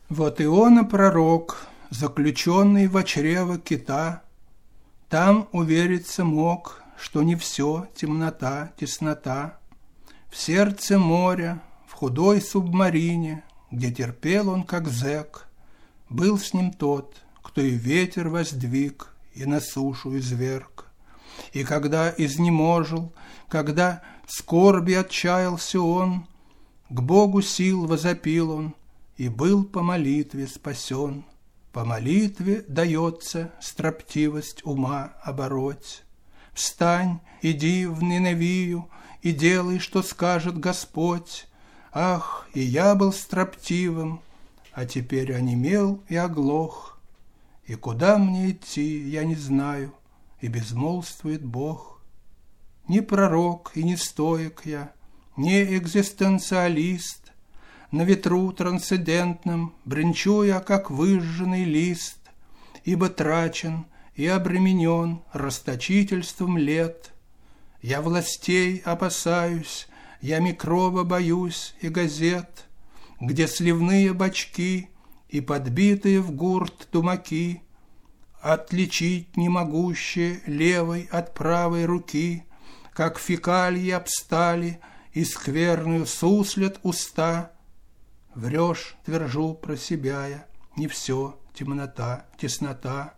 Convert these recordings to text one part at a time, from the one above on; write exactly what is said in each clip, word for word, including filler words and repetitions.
Вот Иона пророк, заключенный во чрево кита, там увериться мог, что не все темнота, теснота. В сердце моря, в худой субмарине, где терпел он, как зэк, был с ним тот, кто и ветер воздвиг, и на сушу изверг. И когда изнеможил, когда в скорби отчаялся он, к Богу сил возопил он, и был по молитве спасен. По молитве дается строптивость ума обороть. Встань, иди в Ниневию, и делай, что скажет Господь. Ах, и я был строптивым, а теперь онемел и оглох. И куда мне идти, я не знаю, и безмолвствует Бог. Не пророк и не стоик я, не экзистенциалист. На ветру трансцендентном бренчу я, как выжженный лист, ибо трачен и обременен расточительством лет. Я властей опасаюсь, я микроба боюсь и газет, где сливные бочки и подбитые в гурт тумаки, отличить не могущие левой от правой руки, как фекалии обстали и скверную суслят уста. Врешь, твержу про себя я, не все темнота, теснота.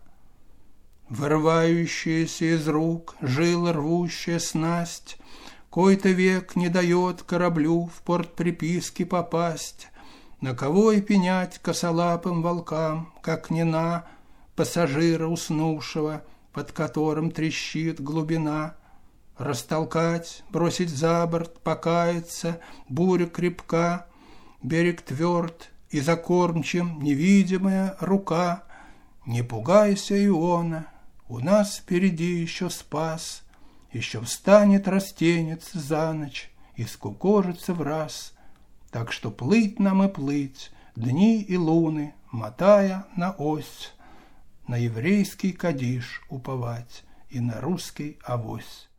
Вырывающаяся из рук жила рвущая снасть, кой-то век не дает кораблю в порт приписки попасть. На кого и пенять косолапым волкам, как не на пассажира уснувшего, под которым трещит глубина? Растолкать, бросить за борт, покаяться, буря крепка, берег тверд, и за кормчем невидимая рука. Не пугайся, Иона, у нас впереди еще спас, еще встанет растенец за ночь и скукожится в раз. Так что плыть нам и плыть, дни и луны, мотая на ось, на еврейский кадиш уповать и на русский авось.